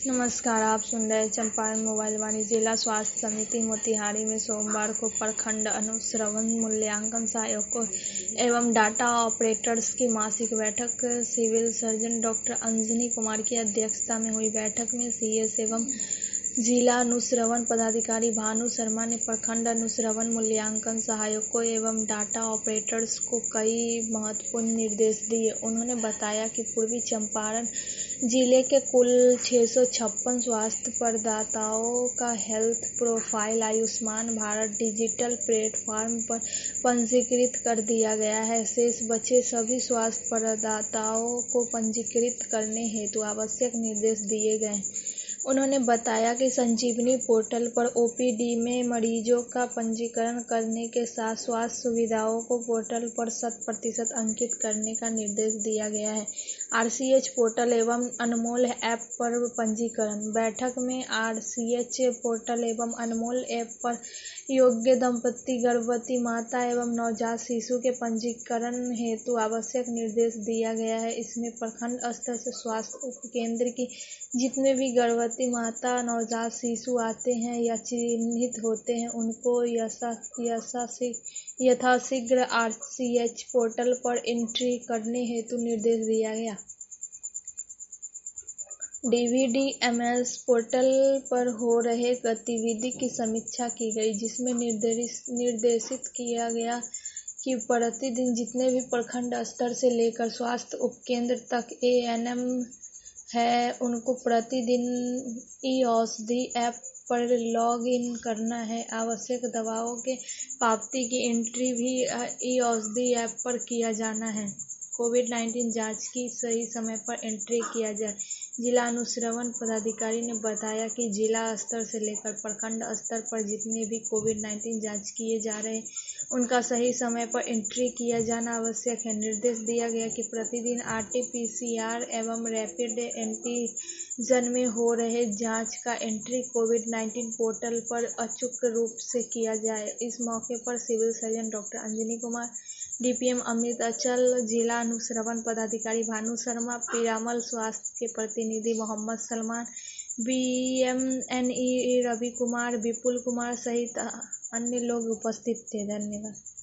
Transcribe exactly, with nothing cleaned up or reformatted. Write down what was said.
नमस्कार, आप सुन रहे हैं चंपारण मोबाइल वाणी। जिला स्वास्थ्य समिति मोतिहारी में सोमवार को प्रखंड अनुश्रवण मूल्यांकन सहायकों एवं डाटा ऑपरेटर्स की मासिक बैठक civil surgeon doctor Anjani Kumar की अध्यक्षता में हुई। बैठक में सीएस एवं जिला अनुश्रवण पदाधिकारी भानु शर्मा ने प्रखंड अनुश्रवण मूल्यांकन सहायकों एवं डाटा ऑपरेटर्स को कई महत्वपूर्ण निर्देश दिए। उन्होंने बताया कि पूर्वी चंपारण जिले के कुल छह सौ छप्पन स्वास्थ्य प्रदाताओं का health profile Ayushman Bharat digital platform पर पंजीकृत कर दिया गया है। शेष बचे सभी स्वास्थ्य प्रदाताओं को पंजीकृत करने हेतु आवश्यक निर्देश दिए गए। उन्होंने बताया कि संजीवनी पोर्टल पर ओपीडी में मरीजों का पंजीकरण करने के साथ स्वास्थ्य सुविधाओं को पोर्टल पर शत प्रतिशत अंकित करने का निर्देश दिया गया है। आरसीएच पोर्टल एवं अनमोल ऐप पर पंजीकरण। बैठक में आरसीएच पोर्टल एवं अनमोल ऐप पर योग्य दंपति, गर्भवती माता एवं नवजात शिशु के पंजीकरण हेतु आवश्यक निर्देश दिया गया है। इसमें प्रखंड स्तर से स्वास्थ्य उपकेंद्र की जितने भी गर्भवती माता, नवजात शिशु आते हैं या चिन्हित होते हैं, उनको यथाशीघ्र आरसीएच पोर्टल पर एंट्री करने हेतु निर्देश दिया गया। डीवीडीएमएस पोर्टल पर हो रहे गतिविधि की समीक्षा की गई, जिसमें निर्देशित किया गया कि प्रतिदिन जितने भी प्रखंड स्तर से लेकर स्वास्थ्य उपकेंद्र तक एएनएम है, उनको प्रतिदिन ई औषधि ऐप पर लॉग इन करना है। आवश्यक दवाओं के प्राप्ति की एंट्री भी ई औषधि ऐप पर किया जाना है। कोविड नाइन्टीन जांच की सही समय पर एंट्री किया जाए। जिला अनुश्रवण पदाधिकारी ने बताया कि जिला स्तर से लेकर प्रखंड स्तर पर जितने भी कोविड नाइन्टीन जांच किए जा रहे हैं, उनका सही समय पर एंट्री किया जाना आवश्यक है। निर्देश दिया गया कि प्रतिदिन आरटी-पीसीआर एवं रैपिड एंटीजन में हो रहे जांच का एंट्री कोविड नाइन्टीन पोर्टल पर अचूक रूप से किया जाए। इस मौके पर civil surgeon doctor Anjani Kumar, DPM Amit Achal, जिला अनुश्रवण पदाधिकारी भानु शर्मा, पीरामल स्वास्थ्य के प्रतिनिधि मोहम्मद सलमान, बीएमएनई रवि कुमार, विपुल कुमार सहित अन्य लोग उपस्थित थे। धन्यवाद।